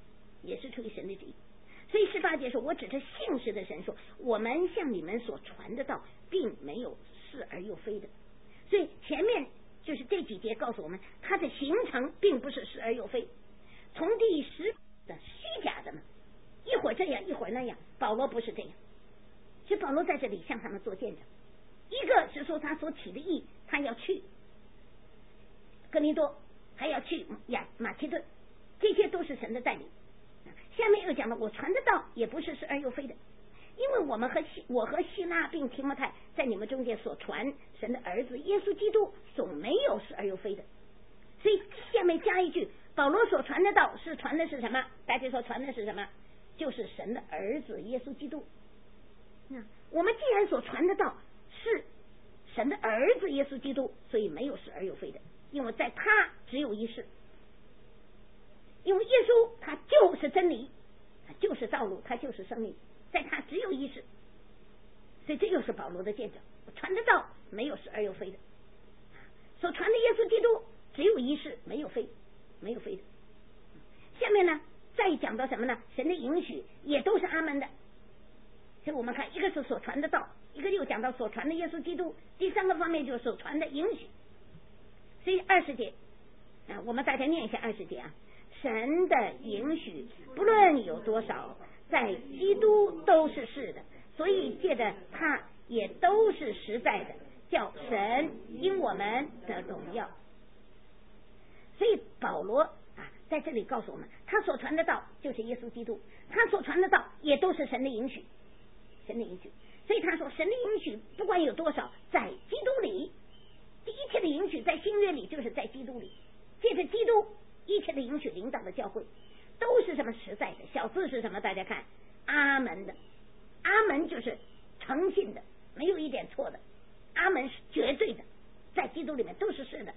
所以18节说，我指着信实的神说，我们向你们所传的道并没有是而又非的。所以前面就是这几节告诉我们，他的行程并不是是而又非。从第10的虚假的呢，一会儿这样一会儿那样，保罗不是这样。所以保罗在这里向他们做见证，一个是说他所起的意，他要去哥林多，还要去马其顿，这些都是神的带领。下面又讲了，我传的道也不是是而又非的，因为我和希拉并提摩太在你们中间所传神的儿子耶稣基督，总没有是而又非的。所以下面加一句，保罗所传的道是传的是什么？大家说传的是什么？就是神的儿子耶稣基督。我们既然所传的道是神的儿子耶稣基督，所以没有是而又非的，因为在他只有一是，因为耶稣他就是真理，他就是道路，他就是生命，在他只有一是。所以这就是保罗的见证，传的道没有是而又非的，所传的耶稣基督只有一是，没有非的。下面呢再讲到什么呢？神的允许也都是阿门的。所以我们看，一个是所传的道，一个又讲到所传的耶稣基督，第三个方面就是所传的允许。所以20节我们大家念一下20节神的允许不论有多少，在基督都是是的，所以借着他也都是实在的，叫神因我们的荣耀。所以保罗在这里告诉我们，他所传的道就是耶稣基督，他所传的道也都是神的允许。所以他说神的允许不管有多少，在基督里，一切的允许在新约里就是在基督里，借着基督一切的允许领导的教会都是什么实在的。小字是什么？大家看，阿门的。阿门就是诚信的，没有一点错的。阿门是绝对的，在基督里面都是是的。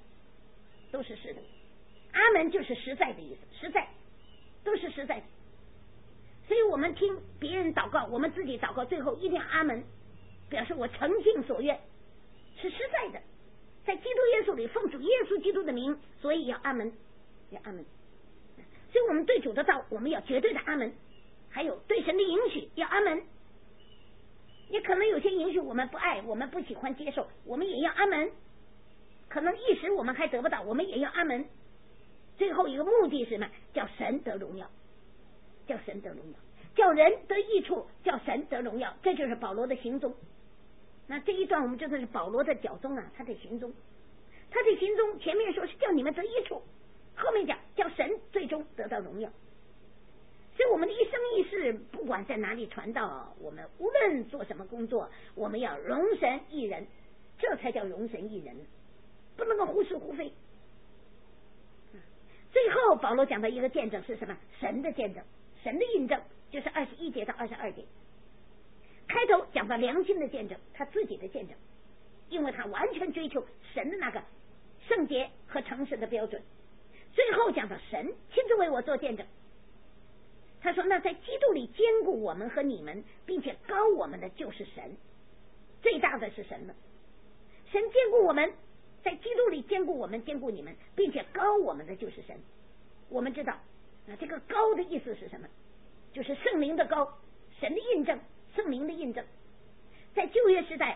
阿门就是实在的意思，实在都是实在的。所以我们听别人祷告，我们自己祷告，最后一定要阿门，表示我诚心所愿，是实在的，在基督耶稣里奉主耶稣基督的名，所以要阿门，要阿门。所以我们对主的道我们要绝对的阿门，还有对神的允许要阿门。也可能有些允许我们不爱，我们不喜欢接受，我们也要阿门。可能一时我们还得不到，我们也要阿门。最后一个目的是什么？叫神得荣耀，叫神得荣耀，叫人得益处，叫神得荣耀。这就是保罗的行踪。那这一段我们知道是保罗的脚踪他的行踪。他的行踪前面说是叫你们得益处，后面讲叫神最终得到荣耀。所以我们的一生一世不管在哪里传道，我们无论做什么工作，我们要荣神益人，这才叫荣神益人，不能够忽是忽非。最后保罗讲的一个见证是什么？神的见证，神的印证，就是21节到22节。开头讲到良心的见证，他自己的见证，因为他完全追求神的那个圣洁和诚实的标准。最后讲到神亲自为我做见证，他说那在基督里坚固我们和你们并且膏我们的就是神，最大的是神了。神坚固我们，在基督里坚固我们，坚固你们，并且膏我们的就是神。我们知道这个膏的意思是什么？就是圣灵的膏，神的印证，圣灵的印证。在旧约时代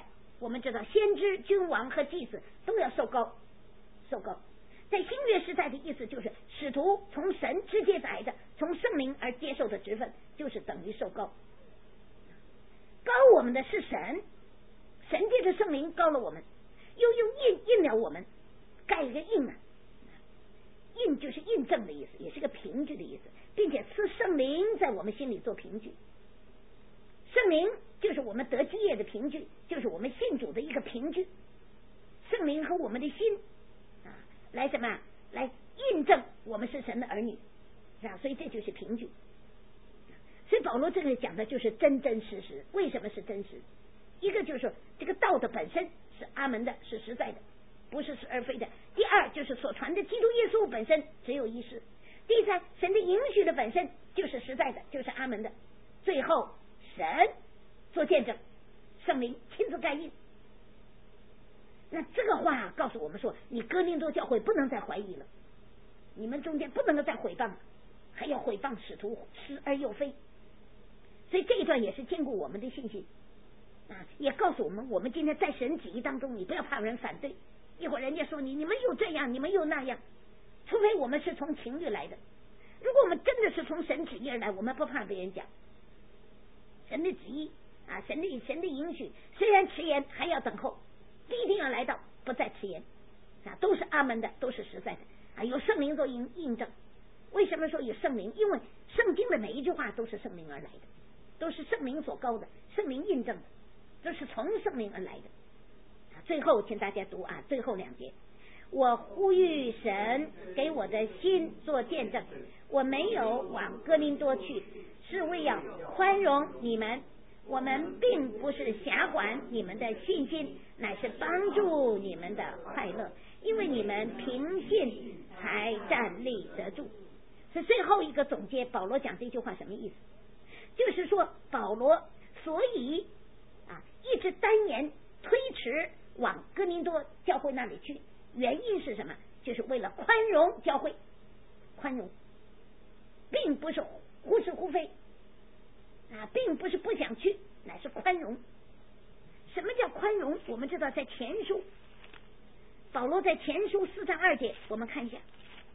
我们知道先知、君王和祭司都要受膏，在新约时代的意思就是使徒从神直接来的，从圣灵而接受的职分，就是等于受膏。膏我们的是神，神借着圣灵膏了我们，又用印了我们，盖一个印啊，印就是印证的意思，也是个凭据的意思，并且赐圣灵在我们心里做凭据。圣灵就是我们得基业的凭据，就是我们信主的一个凭据。圣灵和我们的心来什么？来印证我们是神的儿女，所以这就是凭据。所以保罗这里讲的就是真真实实。为什么是真实？一个就是说这个道的本身是阿门的，是实在的，不是是而非的。第二就是所传的基督耶稣本身只有一世。第三，神的应许的本身就是实在的，就是阿门的。最后神做见证，圣灵亲自盖印。那这个话告诉我们说，你哥林多教会不能再怀疑了，你们中间不能够再毁谤了，还要毁谤使徒，失而又非。所以这一段也是坚固我们的信心也告诉我们，我们今天在神旨意当中，你不要怕人反对，一会儿人家说你们又这样，你们又那样，除非我们是从情欲来的。如果我们真的是从神旨意而来，我们不怕别人讲神的旨意神的允许，虽然迟延还要等候，一定要来到，不再迟延都是阿门的，都是实在的有圣灵做印证。为什么说有圣灵？因为圣经的每一句话都是圣灵而来的，都是圣灵所高的，圣灵印证的，都是从圣灵而来的最后请大家读最后2节，我呼吁神给我的心做见证，我没有往哥林多去，是为要宽容你们，我们并不是辖管你们的信心，乃是帮助你们的快乐，因为你们凭信才站立得住。是最后一个总结，保罗讲这句话什么意思？就是说保罗所以一直单言推迟往哥林多教会那里去，原因是什么？就是为了宽容教会，宽容并不是忽是忽非并不是不想去，乃是宽容。什么叫宽容？我们知道在前书，保罗在前书4章2节，我们看一下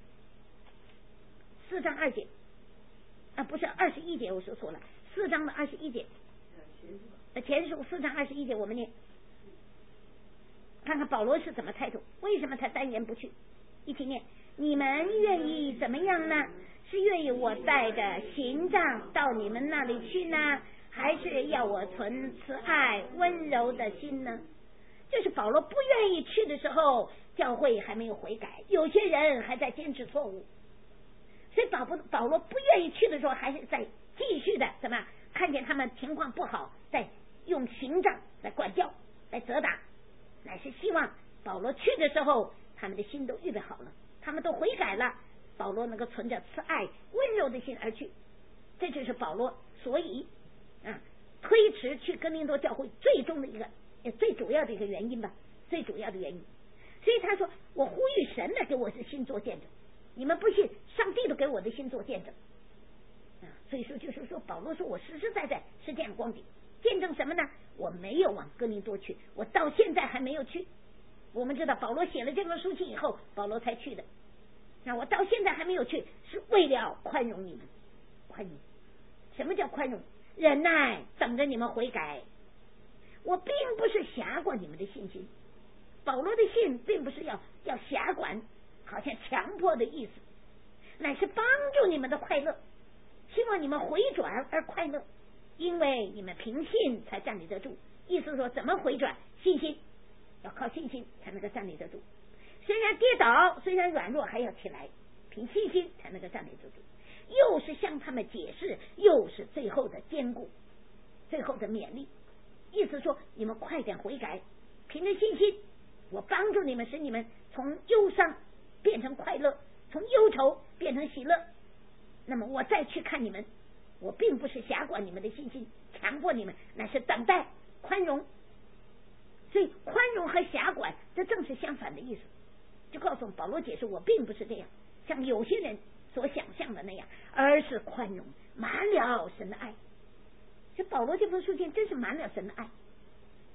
4章2节不是21节，我说错了，4章的21节，前书4章21节，我们念看看保罗是怎么态度，为什么他单言不去？一起念，你们愿意怎么样呢？是愿意我带着行杖到你们那里去呢，还是要我存慈爱温柔的心呢？就是保罗不愿意去的时候，教会还没有悔改，有些人还在坚持错误，所以保罗不愿意去的时候，还是在继续的怎么看见他们情况不好，在用行杖来管教，来责打，乃是希望保罗去的时候，他们的心都预备好了，他们都悔改了，保罗能够存着慈爱温柔的心而去。这就是保罗所以推迟去哥林多教会最终的一个最主要的一个原因吧，最主要的原因。所以他说，我呼吁神来给我的心做见证，你们不信，上帝都给我的心做见证所以说就是说保罗说，我实实在在是这样光景，见证什么呢？我没有往哥林多去，我到现在还没有去。我们知道保罗写了这封书信以后，保罗才去的，我到现在还没有去，是为了宽容你们。宽容，什么叫宽容？忍耐，等着你们悔改。我并不是辖管你们的信心，保罗的信并不是要辖管，好像强迫的意思，乃是帮助你们的快乐，希望你们回转而快乐，因为你们凭信才站立得住。意思说怎么回转？信心，要靠信心才能够站立得住，虽然跌倒，虽然软弱，还要起来，凭信心才能够站立得住。又是向他们解释，又是最后的坚固，最后的勉励。意思说你们快点悔改，凭着信心，我帮助你们，使你们从忧伤变成快乐，从忧愁变成喜乐。那么我再去看你们，我并不是辖管你们的信心，强迫你们，乃是等待宽容。所以宽容和辖管这正是相反的意思，就告诉保罗解释，我并不是这样像有些人所想象的那样，而是宽容，满了神的爱。这保罗这封书信真是满了神的爱，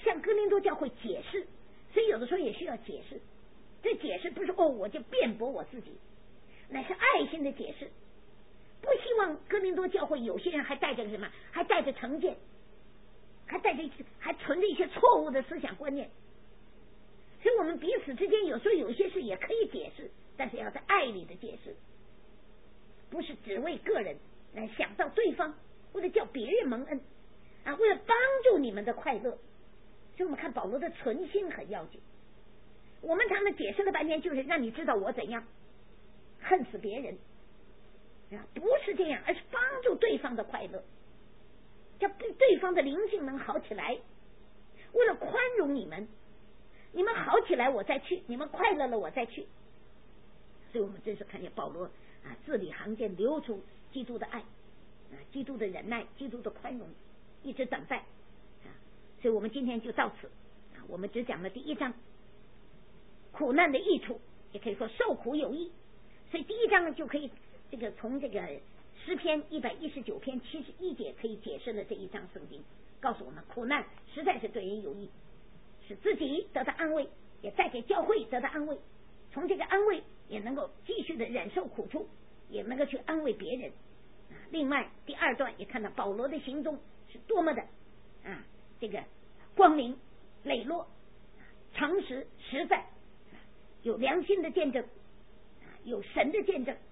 向哥林多教会解释，所以有的时候也需要解释。这解释不是我就辩驳我自己，乃是爱心的解释。不希望哥林多教会有些人还带着什么，还带着成见，还存着一些错误的思想观念。所以我们彼此之间有时候有些事也可以解释，但是要在爱里的解释，不是只为个人来想到对方，为了叫别人蒙恩啊，为了帮助你们的快乐。所以我们看保罗的存心很要紧。我们他们解释了半天，就是让你知道我怎样恨死别人啊，不是这样，而是帮助对方的快乐，叫对方的灵性能好起来。为了宽容你们，你们好起来我再去，你们快乐了我再去。所以我们真是看见保罗啊，字里行间流出基督的爱啊，基督的忍耐，基督的宽容，一直等待啊。所以我们今天就到此啊，我们只讲了第一章苦难的益处，也可以说受苦有益。所以第一章呢就可以从这个诗篇119篇71节可以解释了这一章圣经，告诉我们苦难实在是对人有益，使自己得到安慰，也带给教会得到安慰，从这个安慰也能够继续的忍受苦处，也能够去安慰别人啊。另外第二段也看到保罗的行踪是多么的啊，这个光明磊落，诚实实在，有良心的见证，有神的见证，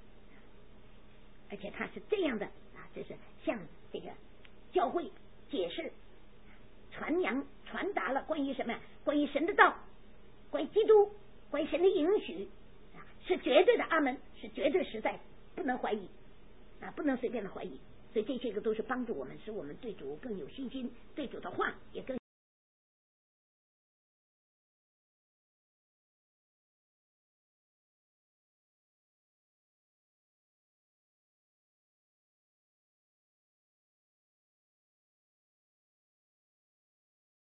而且他是这样的啊，这是向这个教会解释传达了关于什么呀？关于神的道，关于基督，关于神的允许啊，是绝对的阿门，是绝对实在，不能怀疑啊，不能随便的怀疑。所以这些个都是帮助我们，使我们对主更有信心，对主的话也更